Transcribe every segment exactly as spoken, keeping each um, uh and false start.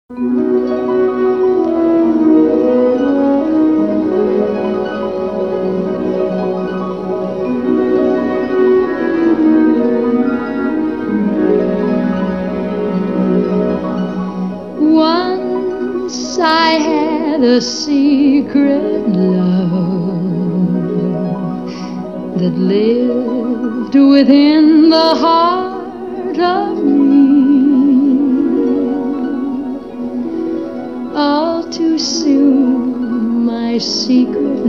Once I had a secret love that lived within the heart of me. All too soon my secret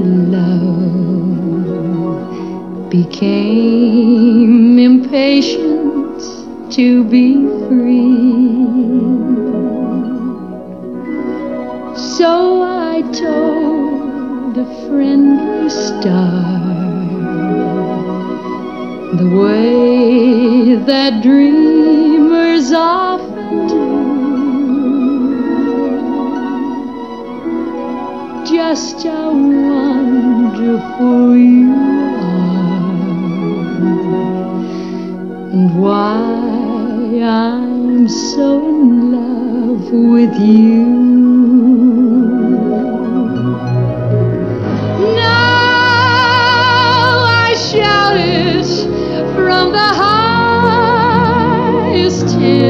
love became impatient to be free. So I told a friendly star the way that dreamers often do. Just how wonderful you are, and why I'm so in love with you. From the highest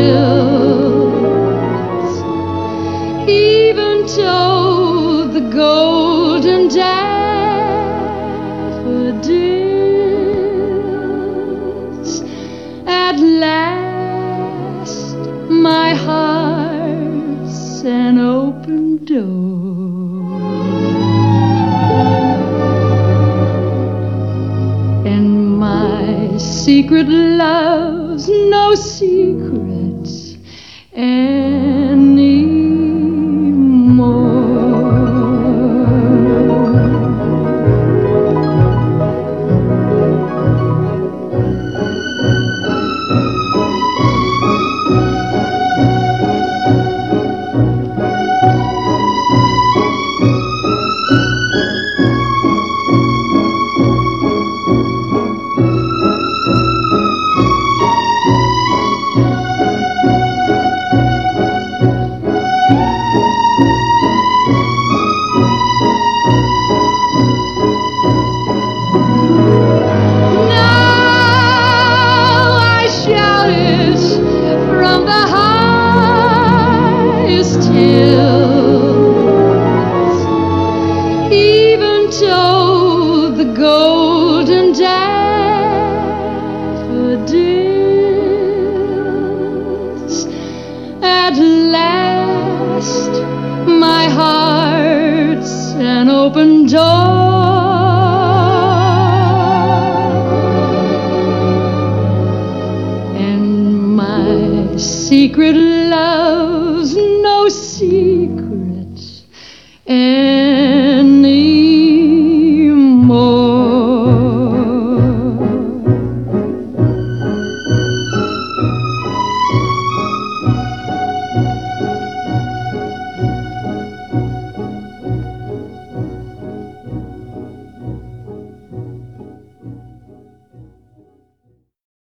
hills, even told the golden daffodils. At last, my heart's an open door, and my secret love's no secrets anymore. Told the golden daffodils. At last, my heart's an open door, and my secret love's no secret. And